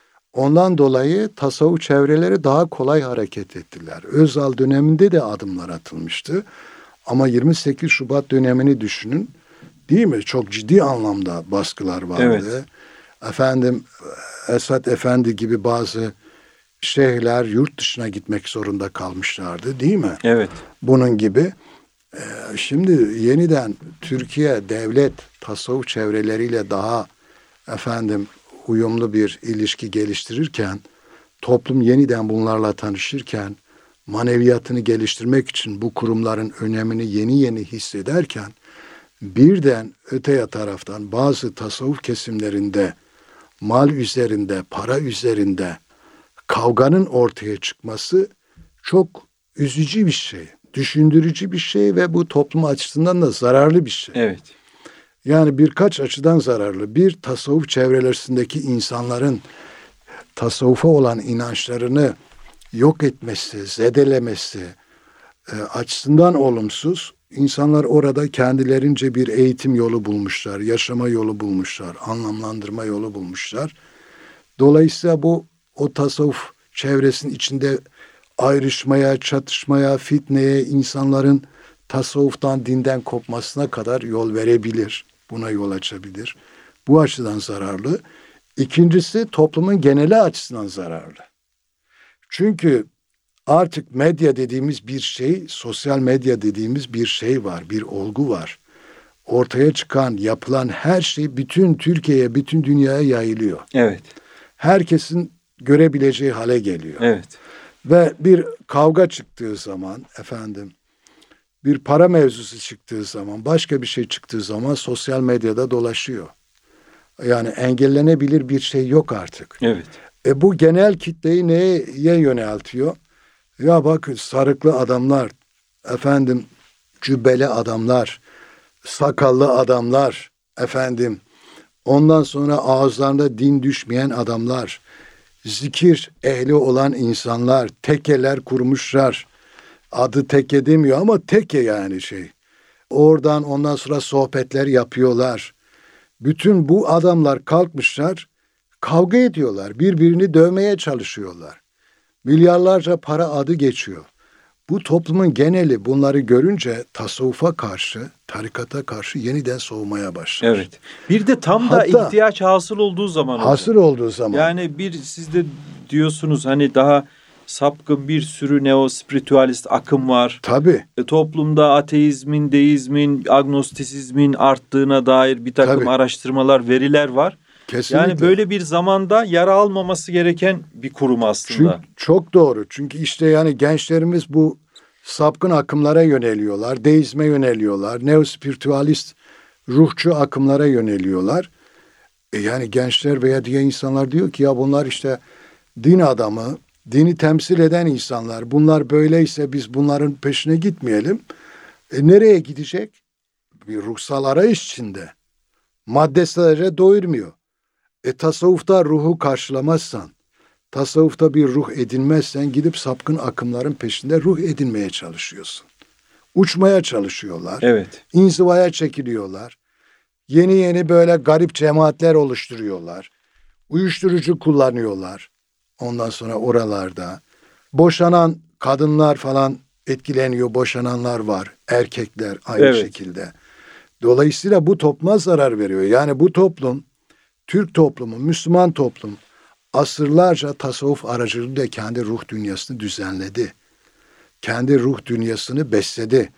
Ondan dolayı tasavvuf çevreleri daha kolay hareket ettiler. Özal döneminde de adımlar atılmıştı. Ama yirmi sekiz Şubat dönemini düşünün. Değil mi? Çok ciddi anlamda baskılar vardı. Evet. Efendim Esat Efendi gibi bazı şeyhler yurt dışına gitmek zorunda kalmışlardı, değil mi? Evet. Bunun gibi. Ee, şimdi yeniden Türkiye devlet tasavvuf çevreleriyle daha efendim uyumlu bir ilişki geliştirirken, toplum yeniden bunlarla tanışırken, maneviyatını geliştirmek için bu kurumların önemini yeni yeni hissederken, birden öte taraftan bazı tasavvuf kesimlerinde mal üzerinde, para üzerinde kavganın ortaya çıkması çok üzücü bir şey, düşündürücü bir şey ve bu toplum açısından da zararlı bir şey. Evet. Yani birkaç açıdan zararlı. Bir, tasavvuf çevrelerindeki insanların tasavvufa olan inançlarını yok etmesi, zedelemesi e, açısından olumsuz. İnsanlar orada kendilerince bir eğitim yolu bulmuşlar, yaşama yolu bulmuşlar, anlamlandırma yolu bulmuşlar. Dolayısıyla bu o tasavvuf çevresinin içinde ayrışmaya, çatışmaya, fitneye, insanların tasavvuftan, dinden kopmasına kadar yol verebilir. Buna yol açabilir. Bu açıdan zararlı. İkincisi toplumun geneli açısından zararlı. Çünkü artık medya dediğimiz bir şey, sosyal medya dediğimiz bir şey var, bir olgu var. Ortaya çıkan, yapılan her şey bütün Türkiye'ye, bütün dünyaya yayılıyor. Evet. Herkesin görebileceği hale geliyor. Evet. Ve bir kavga çıktığı zaman, efendim, bir para mevzusu çıktığı zaman, başka bir şey çıktığı zaman sosyal medyada dolaşıyor. Yani engellenebilir bir şey yok artık. Evet. E bu genel kitleyi neye yöneltiyor? Ya bak, sarıklı adamlar, efendim cübbeli adamlar, sakallı adamlar, efendim ondan sonra ağızlarında din düşmeyen adamlar, zikir ehli olan insanlar, tekeler kurmuşlar. Adı teke demiyor ama teke yani şey. Oradan ondan sonra sohbetler yapıyorlar. Bütün bu adamlar kalkmışlar, kavga ediyorlar, birbirini dövmeye çalışıyorlar. Milyarlarca para adı geçiyor. Bu toplumun geneli bunları görünce tasavvufa karşı, tarikata karşı yeniden soğumaya başlar. Evet. Bir de tam da Hatta, ihtiyaç hasıl olduğu zaman. Hasıl hocam. olduğu zaman. Yani bir siz de diyorsunuz hani daha sapkın bir sürü neo-spiritüalist akım var. Tabii. E, toplumda ateizmin, deizmin, agnostisizmin arttığına dair bir takım Tabii. araştırmalar, veriler var. Kesinlikle. Yani böyle bir zamanda yara almaması gereken bir kurum aslında. Çünkü, çok doğru. Çünkü işte yani gençlerimiz bu sapkın akımlara yöneliyorlar. Deizme yöneliyorlar. Neo-spiritüalist ruhçu akımlara yöneliyorlar. E yani gençler veya diğer insanlar diyor ki ya bunlar işte din adamı, dini temsil eden insanlar. Bunlar böyleyse biz bunların peşine gitmeyelim. E nereye gidecek? Bir ruhsal arayış içinde. Madde sadece doyurmuyor. E tasavvufta ruhu karşılamazsan, tasavvufta bir ruh edinmezsen gidip sapkın akımların peşinde ruh edinmeye çalışıyorsun. Uçmaya çalışıyorlar. Evet. İnzivaya çekiliyorlar. Yeni yeni böyle garip cemaatler oluşturuyorlar. Uyuşturucu kullanıyorlar. Ondan sonra oralarda boşanan kadınlar falan etkileniyor. Boşananlar var. Erkekler aynı evet. şekilde. Dolayısıyla bu topluma zarar veriyor. Yani bu toplum, Türk toplumu, Müslüman toplum asırlarca tasavvuf aracılığıyla kendi ruh dünyasını düzenledi. Kendi ruh dünyasını besledi.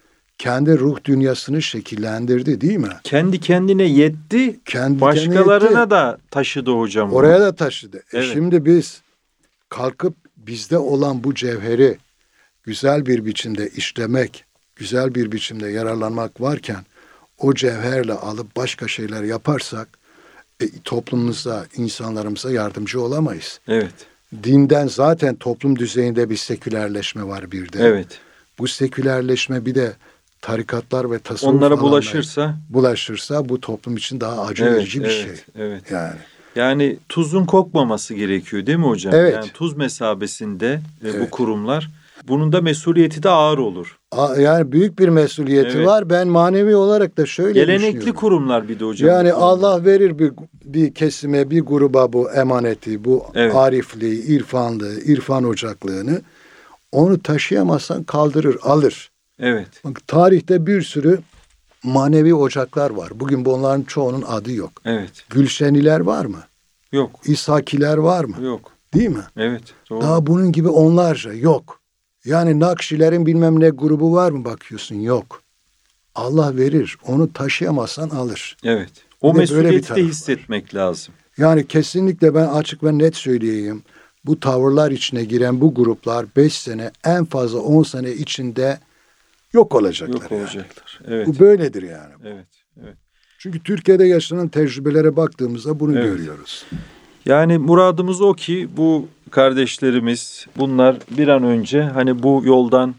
Kendi ruh dünyasını şekillendirdi, değil mi? Kendi kendine yetti, kendi başkalarına kendine yetti. Da taşıdı hocam. Oraya da taşıdı. Evet. E şimdi biz kalkıp bizde olan bu cevheri güzel bir biçimde işlemek, güzel bir biçimde yararlanmak varken o cevherle alıp başka şeyler yaparsak e, toplumumuza, insanlarımıza yardımcı olamayız. Evet. Dinden zaten toplum düzeyinde bir sekülerleşme var bir de. Evet. Bu sekülerleşme bir de tarikatlar ve tasavvuf onlara bulaşırsa bulaşırsa bu toplum için daha acı evet, verici bir evet, şey. Evet. Yani. Yani tuzun kokmaması gerekiyor değil mi hocam? Evet. Yani tuz mesabesinde evet. bu kurumlar. Bunun da mesuliyeti de ağır olur. Yani büyük bir mesuliyeti evet. var. Ben manevi olarak da şöyle Gelenekli düşünüyorum. kurumlar bir de hocam. Yani Allah verir bir, bir kesime, bir gruba bu emaneti, bu evet. arifliği, irfanlığı, irfan ocaklığını. Onu taşıyamazsan kaldırır, alır. Evet. Bak, tarihte bir sürü manevi ocaklar var. Bugün bunların çoğunun adı yok. Evet. Gülşeniler var mı? Yok. İshakiler var mı? Yok. Değil mi? Evet. Doğru. Daha bunun gibi onlarca yok. Yani Nakşilerin bilmem ne grubu var mı bakıyorsun? Yok. Allah verir. Onu taşıyamazsan alır. Evet. O mesuliyeti de hissetmek var. lazım. Yani kesinlikle ben açık ve net söyleyeyim. Bu tavırlar içine giren bu gruplar beş sene en fazla on sene içinde yok olacaklar. Yok yani. olacaklar. Evet. Bu böyledir yani. Evet. Evet. Çünkü Türkiye'de yaşanan tecrübelere baktığımızda bunu Evet. görüyoruz. Yani muradımız o ki bu kardeşlerimiz bunlar bir an önce hani bu yoldan,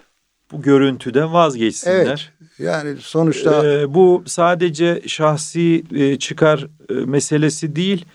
bu görüntüden vazgeçsinler. Evet. Yani sonuçta Ee, bu sadece şahsi e, çıkar e, meselesi değil,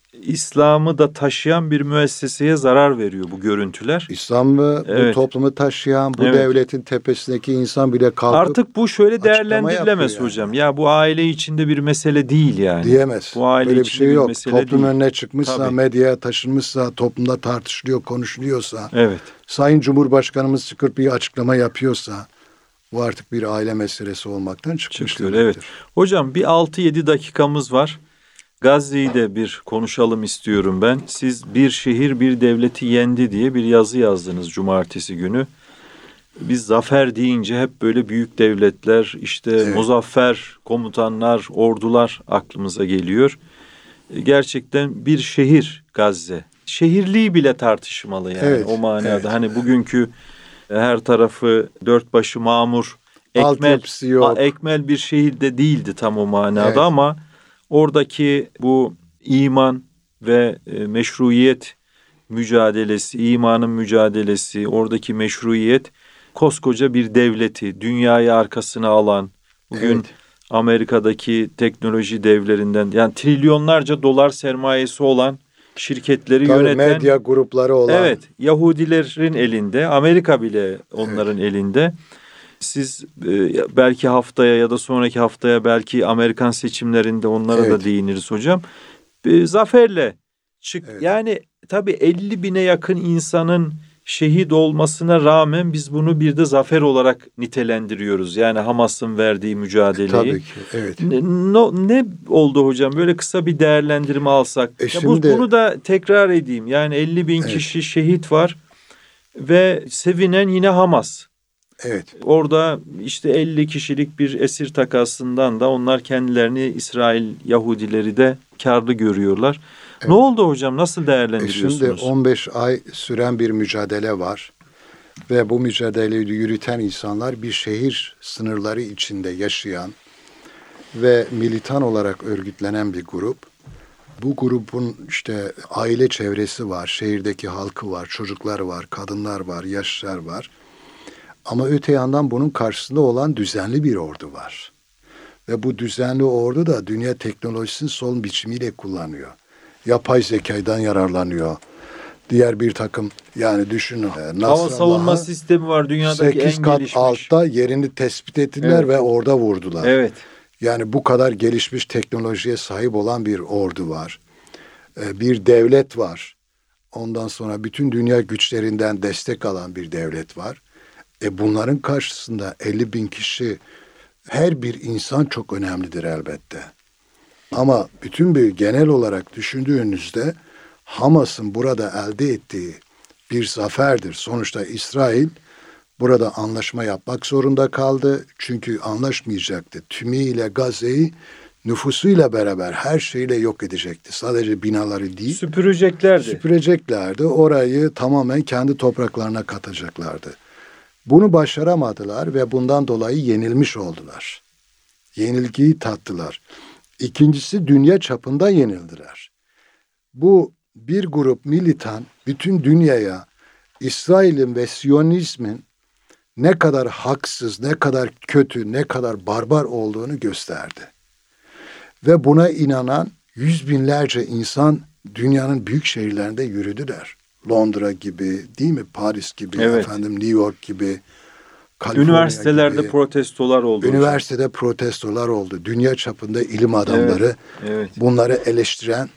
İslam'ı da taşıyan bir müesseseye zarar veriyor bu görüntüler. İslam'ı Evet. bu toplumu taşıyan, bu Evet. devletin tepesindeki insan bile kalkıp Artık bu şöyle açıklama değerlendirilemez yapıyor hocam. yani. Ya bu aile içinde bir mesele değil yani. diyemez. Bu aile Böyle bir içinde şey yok. mesele Toplum değil. önüne çıkmışsa, Tabii. medyaya taşınmışsa, toplumda tartışılıyor, konuşuluyorsa, Evet. Sayın Cumhurbaşkanımız çıkıp bir açıklama yapıyorsa bu artık bir aile meselesi olmaktan çıkmış Çıkıyor, demektir. evet. Hocam bir altı yedi dakikamız var. Gazze'yi de bir konuşalım istiyorum ben. Siz bir şehir bir devleti yendi diye bir yazı yazdınız cumartesi günü. Biz zafer deyince hep böyle büyük devletler, işte Evet. muzaffer komutanlar, ordular aklımıza geliyor. Gerçekten bir şehir Gazze. Şehirliği bile tartışmalı yani Evet, o manada. evet. Hani bugünkü her tarafı dört başı mamur, ekmel, Altyapısı yok. a- ekmel bir şehir de değildi tam o manada Evet. ama oradaki bu iman ve e, meşruiyet mücadelesi, imanın mücadelesi, oradaki meşruiyet koskoca bir devleti dünyayı arkasına alan, bugün Evet. Amerika'daki teknoloji devlerinden yani trilyonlarca dolar sermayesi olan şirketleri Tabii yöneten medya grupları olan. evet, Yahudilerin elinde, Amerika bile onların elinde. Siz e, belki haftaya ya da sonraki haftaya belki Amerikan seçimlerinde onlara Evet. da değiniriz hocam. E, zaferle çık. Evet. Yani tabii elli bine yakın insanın şehit olmasına rağmen biz bunu bir de zafer olarak nitelendiriyoruz. Yani Hamas'ın verdiği mücadeleyi. Tabii ki, evet. Ne, no, ne oldu hocam? Böyle kısa bir değerlendirme alsak. E Ya bu, şimdi- bunu da tekrar edeyim. Yani elli bin Evet. kişi şehit var ve sevinen yine Hamas. Evet. Orada işte elli kişilik bir esir takasından da onlar kendilerini İsrail Yahudileri de karlı görüyorlar. Evet. Ne oldu hocam? Nasıl E değerlendiriyorsunuz? şimdi on beş ay süren bir mücadele var ve bu mücadeleyi yürüten insanlar bir şehir sınırları içinde yaşayan ve militan olarak örgütlenen bir grup. Bu grubun işte aile çevresi var, şehirdeki halkı var, çocuklar var, kadınlar var, yaşlılar var. Ama öte yandan bunun karşısında olan düzenli bir ordu var. Ve bu düzenli ordu da dünya teknolojisini son biçimiyle kullanıyor. Yapay zekadan yararlanıyor. Diğer bir takım yani düşünün. Hava savunma sistemi var dünyadaki sekiz en kat gelişmiş. altta yerini tespit ettiler Evet. ve orada vurdular. Evet. Yani bu kadar gelişmiş teknolojiye sahip olan bir ordu var. Ee, Bir devlet var. Ondan sonra bütün dünya güçlerinden destek alan bir devlet var. E bunların karşısında elli bin kişi, her bir insan çok önemlidir elbette. Ama bütün bir genel olarak düşündüğünüzde Hamas'ın burada elde ettiği bir zaferdir. Sonuçta İsrail burada anlaşma yapmak zorunda kaldı. Çünkü anlaşmayacaktı. Tümüyle Gazze'yi nüfusuyla beraber her şeyle yok edecekti. Sadece binaları değil. Süpüreceklerdi. Süpüreceklerdi. Orayı tamamen kendi topraklarına katacaklardı. Bunu başaramadılar ve bundan dolayı yenilmiş oldular. Yenilgiyi tattılar. İkincisi dünya çapında yenildiler. Bu bir grup militan bütün dünyaya İsrail'in ve Siyonizmin ne kadar haksız, ne kadar kötü, ne kadar barbar olduğunu gösterdi. Ve buna inanan yüz binlerce insan dünyanın büyük şehirlerinde yürüdüler. Londra gibi, değil mi? Paris gibi, Evet. efendim New York gibi, Kaliforniya Üniversitelerde gibi. protestolar oldu. hocam. Üniversitede protestolar oldu. Dünya çapında ilim adamları Evet, evet. bunları eleştiren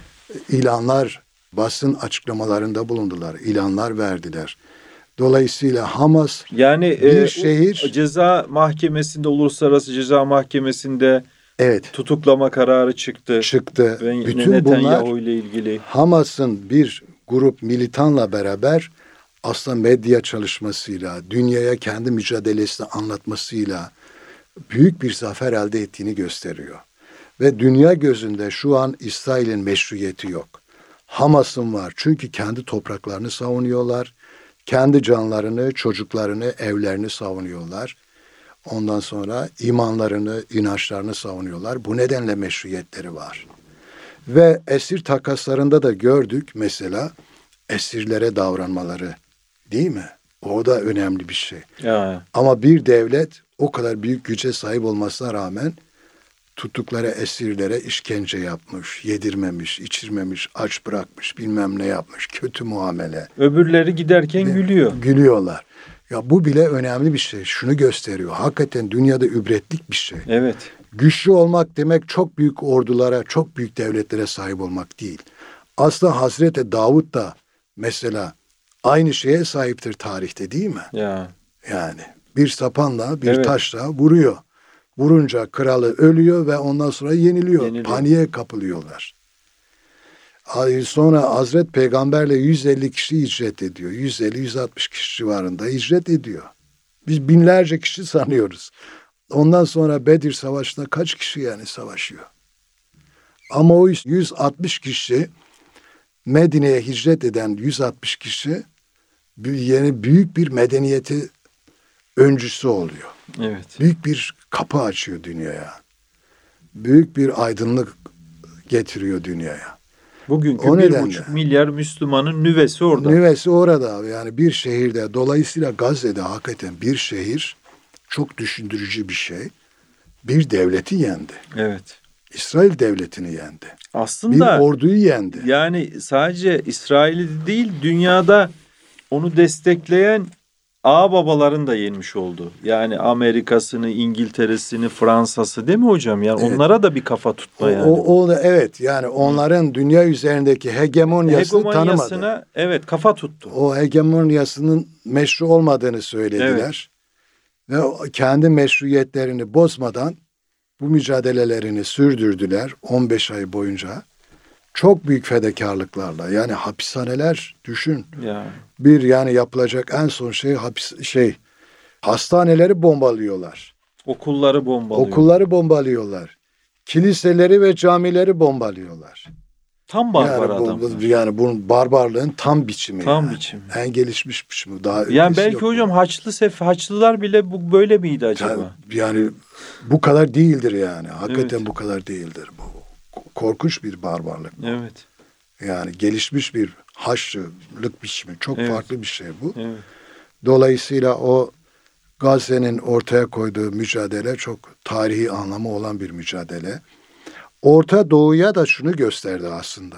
ilanlar, basın açıklamalarında bulundular. İlanlar verdiler. Dolayısıyla Hamas Yani bir e, şehir- ceza mahkemesinde, uluslararası ceza mahkemesinde evet tutuklama kararı çıktı. çıktı. Ve Bütün bunlar Netanyahu ile ilgili. Hamas'ın bir grup militanla beraber aslında medya çalışmasıyla, dünyaya kendi mücadelesini anlatmasıyla büyük bir zafer elde ettiğini gösteriyor. Ve dünya gözünde şu an İsrail'in meşruiyeti yok. Hamas'ın var. Çünkü kendi topraklarını savunuyorlar. Kendi canlarını, çocuklarını, evlerini savunuyorlar. Ondan sonra imanlarını, inançlarını savunuyorlar. Bu nedenle meşruiyetleri var. Ve esir takaslarında da gördük mesela esirlere davranmaları, değil mi? O da önemli bir şey. Ya. Ama bir devlet o kadar büyük güce sahip olmasına rağmen tuttukları esirlere işkence yapmış, yedirmemiş, içirmemiş, aç bırakmış, bilmem ne yapmış, kötü muamele. Öbürleri giderken Ve gülüyor. Gülüyorlar. Ya bu bile önemli bir şey. Şunu gösteriyor. Hakikaten dünyada ibretlik bir şey. Evet. Güçlü olmak demek çok büyük ordulara, çok büyük devletlere sahip olmak değil. Aslında Hazreti Davud da mesela aynı şeye sahiptir tarihte, değil mi? Ya. Yani bir sapanla, bir Evet. taşla vuruyor. Vurunca kralı ölüyor ve ondan sonra yeniliyor. Yeniliyor. Paniğe kapılıyorlar. Ay, Sonra Hazret Peygamberle yüz elli kişi hicret ediyor. yüz elli yüz altmış kişi civarında hicret ediyor. Biz binlerce kişi sanıyoruz. Ondan sonra Bedir Savaşı'nda kaç kişi yani savaşıyor? Ama o yüz altmış kişi, Medine'ye hicret eden yüz altmış kişi yeni büyük bir medeniyeti öncüsü oluyor. Evet. Büyük bir kapı açıyor dünyaya. Büyük bir aydınlık getiriyor dünyaya. Bugünkü O bir nedenle. buçuk milyar Müslümanın nüvesi orada. Nüvesi orada. Yani bir şehirde, dolayısıyla Gazze'de hakikaten bir şehir çok düşündürücü bir şey. Bir devleti yendi. Evet. İsrail devletini yendi. Bir Aslında orduyu yendi. yani sadece İsrail'i değil, dünyada onu destekleyen ağababaların da yenmiş oldu. Yani Amerika'sını, İngiltere'sini, Fransa'sı, değil mi hocam? Yani Evet. onlara da bir kafa tutma O, yani. o, o da evet, yani onların dünya üzerindeki hegemonyasını tanımadı. Hegemonyasına evet kafa tuttu. O hegemonyasının meşru olmadığını söylediler. Ve o kendi meşruiyetlerini bozmadan bu mücadelelerini sürdürdüler on beş ay boyunca. Çok büyük fedakarlıklarla. Yani hapishaneler düşün. Ya. Bir yani yapılacak en son şey hapis şey hastaneleri bombalıyorlar. Okulları bombalıyor. Okulları bombalıyorlar. Kiliseleri ve camileri bombalıyorlar. Tam barbar yani bu, adamlar. yani bunun barbarlığın tam biçimi. Tam yani. biçimi. En gelişmiş biçimi. Daha Yani ötesi belki yok. hocam Haçlı Sef Haçlılar bile bu böyle miydi acaba? Yani bu kadar değildir yani. Hakikaten Evet. bu kadar değildir. Bu korkunç bir barbarlık. Evet. Yani gelişmiş bir haçlılık biçimi. Çok Evet. farklı bir şey bu. Evet. Dolayısıyla o Gazze'nin ortaya koyduğu mücadele çok tarihi anlamı olan bir mücadele. Orta Doğu'ya da şunu gösterdi aslında.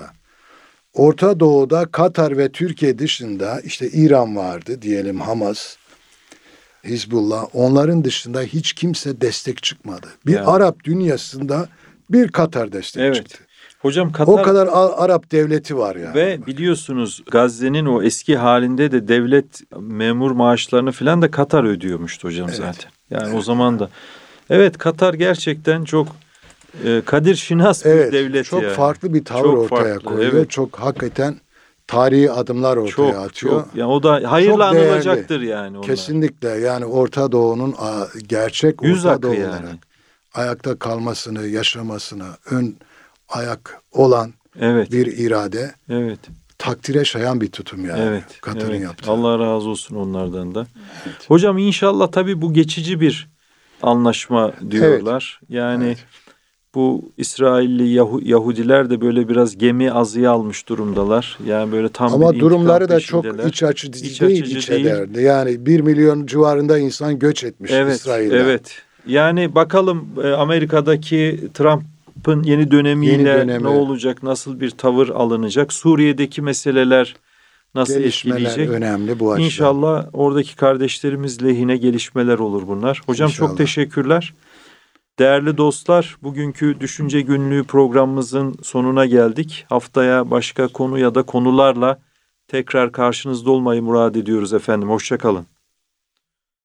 Orta Doğu'da Katar ve Türkiye dışında işte İran vardı diyelim, Hamas, Hizbullah. Onların dışında hiç kimse destek çıkmadı. Bir Yani. Arap dünyasında bir Katar destek Evet. çıktı. Hocam Katar O kadar A- Arap devleti var yani. ve biliyorsunuz Gazze'nin o eski halinde de devlet memur maaşlarını falan da Katar ödüyormuştu hocam Evet. zaten. Yani Evet. o zaman da. Evet, Katar gerçekten çok e, kadir şinas bir Evet, devlet çok yani. farklı bir tavır Çok ortaya farklı, koyuyor. evet. Çok hakikaten tarihi adımlar ortaya Çok atıyor. çok. Yani o da hayırlı Çok değerli. anılacaktır yani onlar. Kesinlikle yani Orta Doğu'nun a, gerçek Yüz Orta akı Doğu yani. olarak ayakta kalmasını, yaşamasına ön ayak olan Evet. bir irade, Evet. takdire şayan bir tutum yani. Evet. Katar'ın evet. yaptığı. Allah razı olsun onlardan da. Hocam inşallah tabii bu geçici bir anlaşma diyorlar. Yani Evet. bu İsrailli Yahu- Yahudiler de böyle biraz gemi azıya almış durumdalar. Yani böyle tam Ama bir durumları intikam da çok peşindeler. iç açıcı İç değil, açıcı iç değil. ederdi. Yani bir milyon civarında insan göç etmiş Evet, İsrail'den. evet. Yani bakalım e, Amerika'daki Trump'ın yeni dönemiyle Yeni dönemi. ne olacak, nasıl bir tavır alınacak? Suriye'deki meseleler nasıl Gelişmeler etkileyecek? önemli bu açıdan. İnşallah oradaki kardeşlerimiz lehine gelişmeler olur bunlar. Hocam İnşallah. çok teşekkürler. Değerli dostlar, bugünkü Düşünce Günlüğü programımızın sonuna geldik. Haftaya başka konu ya da konularla tekrar karşınızda olmayı murad ediyoruz efendim. Hoşça kalın.